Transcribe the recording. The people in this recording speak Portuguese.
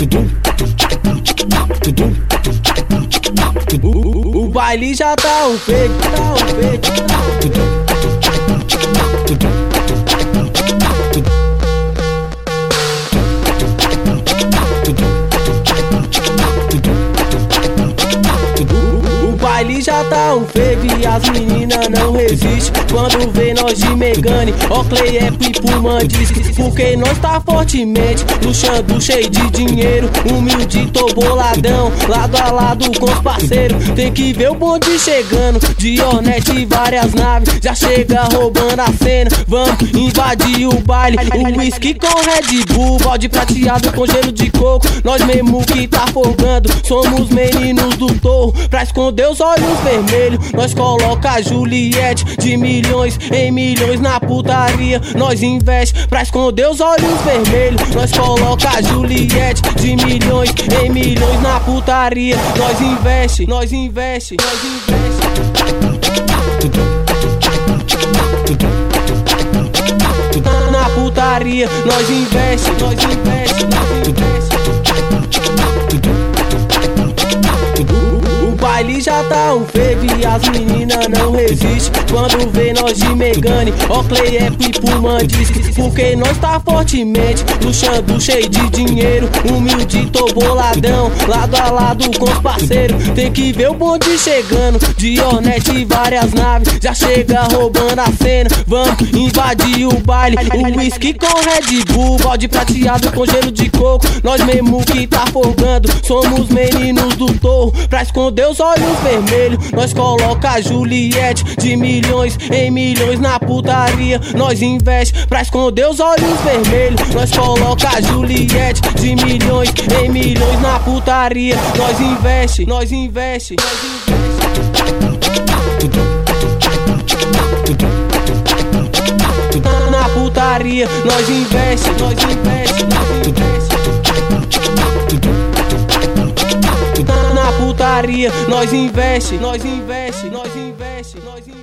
O baile já tá um fake, O baile já tá um fake e as meninas não resistem quando vê nós de Megane, Oakley é Pipo diz porque nós tá fortemente luxando, cheio de dinheiro, humilde, tô boladão, lado a lado com os parceiros. Tem que ver o bonde chegando, de Hornet e várias naves, já chega roubando a cena. Vamos invadir o baile, o whisky com Red Bull, balde prateado com gelo de coco, nós mesmo que tá folgando, somos meninos do torro, pra esconder os olhos vermelhos. Nós coloca a Juliette de milhões em milhões na putaria, nós investe pra esconder os olhos vermelhos. Nós coloca a Juliette de milhões em milhões na putaria, nós investe. Na putaria, nós investe. O baile já tá um fake e as meninas não resistem quando vê nós de Megane, Oakley é Pipo diz porque nós tá fortemente luxando, cheio de dinheiro, humilde, tô boladão, lado a lado com os parceiros. Tem que ver o bonde chegando, de Hornet e várias naves, já chega roubando a cena. Vamos invadir o baile, o whisky com Red Bull, balde prateado com gelo de coco, nós mesmo que tá folgando, somos meninos do torro, pra esconder os olhos vermelhos. Nós coloca a Juliette de milhões em milhões na putaria, nós investe pra esconder os olhos vermelhos. Nós coloca a Juliette de milhões em milhões na putaria, nós investe. Na putaria, nós investe. Na putaria, nós investe.